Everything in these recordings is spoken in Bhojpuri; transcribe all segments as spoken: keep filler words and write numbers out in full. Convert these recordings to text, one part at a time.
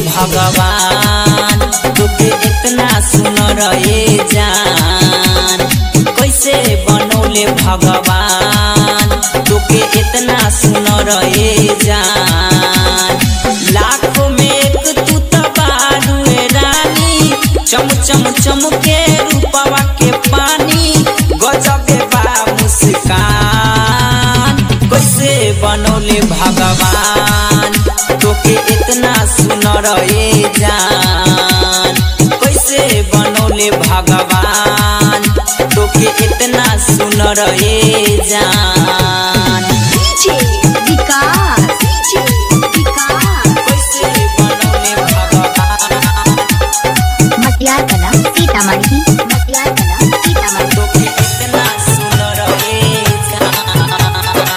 भगवान तोके इतना सुनर ए जान। कैसे बनौले भगवान तोके इतना सुनर ए जान। लाखों में एक तू तो बारू ए रानी, चम चम चम के रूपवा के पानी गजबे बा मुस्कान। कैसे बनौले भगवान तोके इतना सुनर ए जान। कैसे बनौले भगवान तोके इतना सुनर ए जान। डीजे विकास डीजे विकास कैसे बनौले भगवान मटियार कला सीतामढ़ी मटियार कला सीतामढ़ी तोके इतना सुनर ए जान।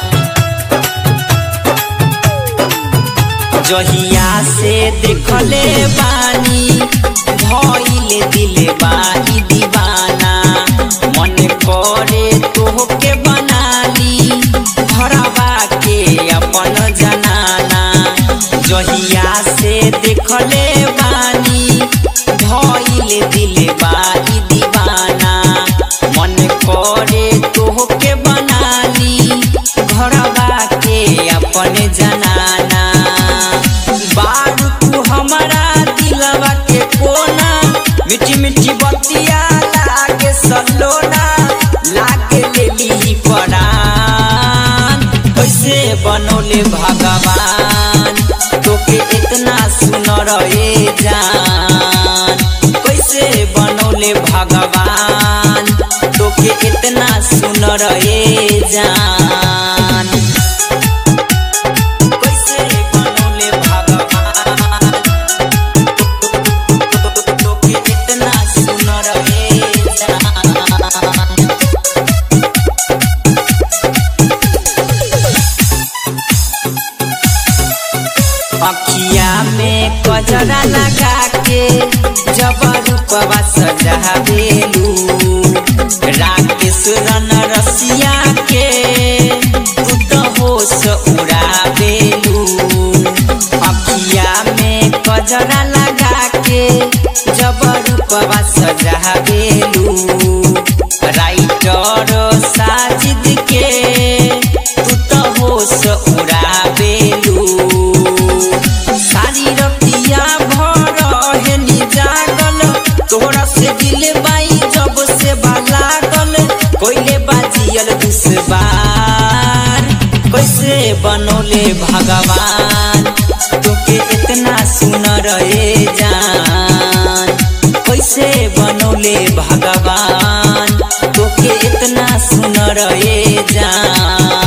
जहिया से देखले बानी भइले दिले बाई दीवाना। मन करे तोहके बनाली घरवा के अपन जनाना। जहिया से देखले बानी भइले दिले बाई दीवाना। मन करे तोहके बनाली घरवा के अपन जनाना। बारू तू हमारा दिलवा के कोना, मीठी मीठी बतिया लागे सलोना, लागे लेली परान। कैसे बनौले भगवान तोके इतना सुनर ए जान। कैसे बनौले भगवान तोके इतना सुनर ए जान। कैसे बनौले भगवान तोके इतना सुनर ए जान। अखिया में कजरा लगा के जब रूपवा सजावेलू। राकेश रन रसिया के तू तो होश उड़ावेलू। अखिया में कजरा लगा के जब रूपवा सजावेलू। राइटर साजिद के तू तो होश उड़ावेलू। सारी रतिया भर हेनी जागल, तोहरा से दिल बाई जब से लागल। कोइले बाजियल दुश्वार। कैसे बनौले भगवान तोके इतना सुनर ए जान। कैसे बनौले भगवान तोके इतना सुनर ए जान।